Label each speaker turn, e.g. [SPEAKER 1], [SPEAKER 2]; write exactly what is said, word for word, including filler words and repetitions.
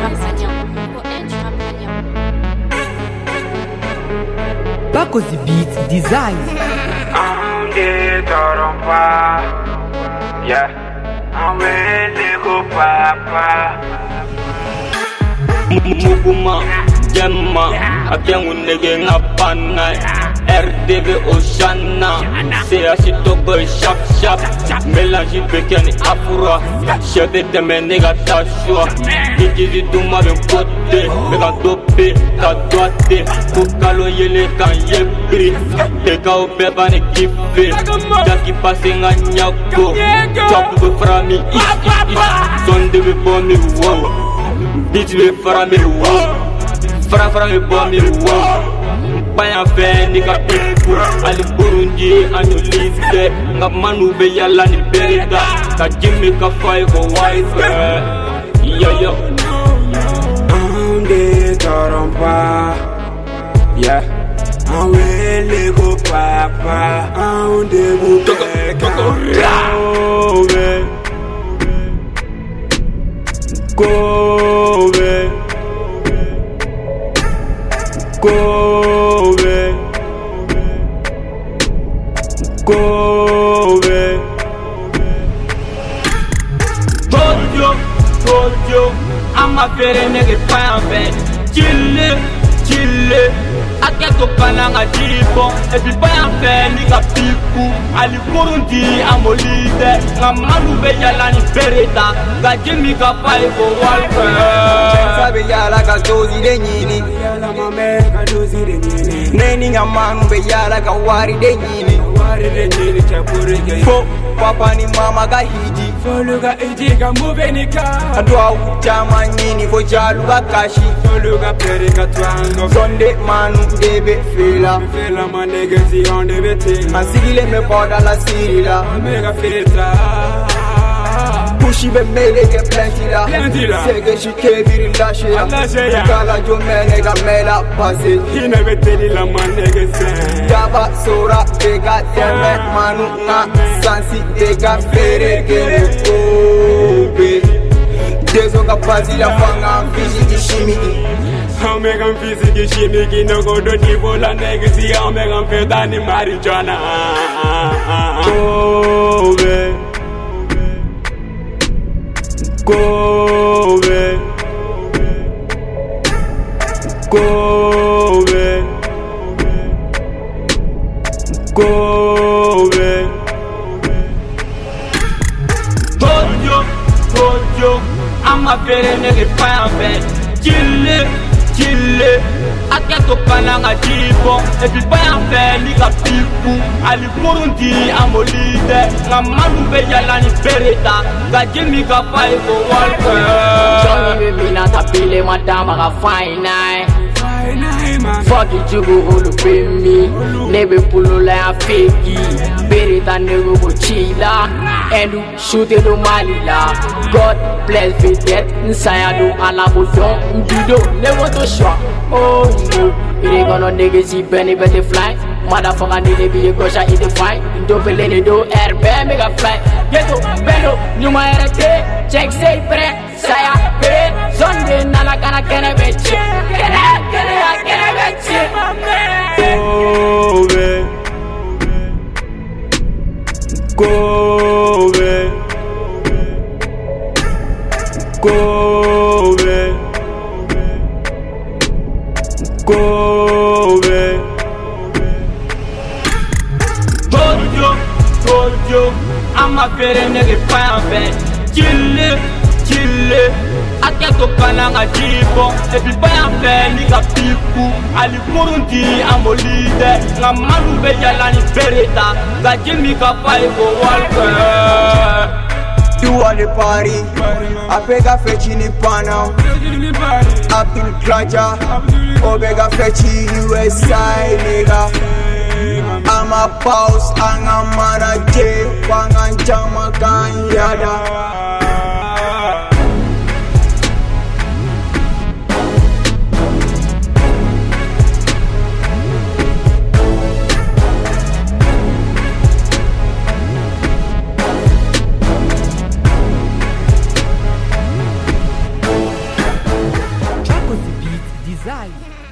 [SPEAKER 1] Paco the Beat Design.
[SPEAKER 2] I'm the Torompa. Yeah, I'm really good papa.
[SPEAKER 3] Muguma, Gemma, a young nigga ngapana. R D V Oshana, c'est assis tobe chap chap. Mélange pequeni afura, chef de mes nigga ta choix. Didi du ma ben côté, mais quand topé, ta droite, pour caloyer kan yebri. Te ka o beba ne kiffé, ta qui passe nga nyako. Chop be frami, son de be bomi wow. Bitch be frami wow, fra frami bomi wow. Bayan fɛ ni ka pipu ali burundi anyolite nga manu be yala ni berida ka jimi ka fai ko wife yo yo
[SPEAKER 2] I'm the Torompa. Yeah, I'm really good papa. I'm the Bukeka. Go away, go away, go away.
[SPEAKER 3] Tojo, tojo, I'm a very nigga fan. Chile, chile, I get to Pananga Jibo. Et puis pas un fait, ni ka pipu. Ali Burundi, I'm a leader. Ngamanu be yala ni bereta. Ka jimi ka fai ko walpe.
[SPEAKER 4] Sabe yala ka dozi de nyini.
[SPEAKER 2] Yala mame ka dozi de nyini.
[SPEAKER 4] Neni ngamanu be yala ka wari de nyini.
[SPEAKER 2] Wari de nyini chapuri ke.
[SPEAKER 4] Fo papa ni mama ka hiji.
[SPEAKER 2] Folu ka hiji ka move ni ka.
[SPEAKER 4] Adwa uchama nyini fo jalu ka kashi.
[SPEAKER 2] Folu ka peri ka twango.
[SPEAKER 4] Sonde manu debe fela.
[SPEAKER 2] Me fela ma nigga si on de bete.
[SPEAKER 4] Ansigile me koda la sirila.
[SPEAKER 2] Mega filtra.
[SPEAKER 4] Pushi be mele ke plenty la.
[SPEAKER 2] Plenty la.
[SPEAKER 4] Sege shi kebiri la sheya.
[SPEAKER 2] La sheya.
[SPEAKER 4] Kala jo mele ka mela pase.
[SPEAKER 2] Hina beteli la ma nigga sen.
[SPEAKER 4] Yaba sora dega teme manu na sansi dega fere gere obe. Dezo ka pazi la fanga fiziki shimiki.
[SPEAKER 2] I'm making physical shimmy, no go to the whole and legacy. I'm making feel that in marijuana. Go away, go away, go away, go away.
[SPEAKER 3] Tojo, tojo, I'm a very nigga fan. Chile, chile, I get to Pananga Jibo. Et puis pas un fait, ni ka pipu. Ali Burundi, I'm a leader. Ngamanu be yala ni bereta. Ka jimi ka fai ko walpe.
[SPEAKER 5] Johnny be mina tapile madama ka fine. Fuck it, you go ulu pay me. Nebe pulo la fake. Berita nego go chila. And you shoot it do malila. God bless the death inside do alabudon. You don't never to shock. Oh no, it ain't gonna niggas see Benny Betty fly. Motherfucker need to be a gosha in the fight. Don't believe it do air bear mega fly. Get to Bello, you might have to check say pre, saya pre, Sunday nana kana kene beche. Kene kene kene beche.
[SPEAKER 2] Go away, go away, go away.
[SPEAKER 3] Tojo, tojo, I'm a very nigga fan. Chile, chile, I get to Pananga Jibo. Et puis pas un fait, ni ka pipu. Ali Burundi, I'm a leader. Ngamanu be yala ni bereta. Ka jimi ka fai ko walpe.
[SPEAKER 4] You are the party. Abega fechi ni pana. Abdul Klaja. Obega fechi U S I nigga. I'm a boss, I'm a manager. Wangan jama kan yada.
[SPEAKER 1] Design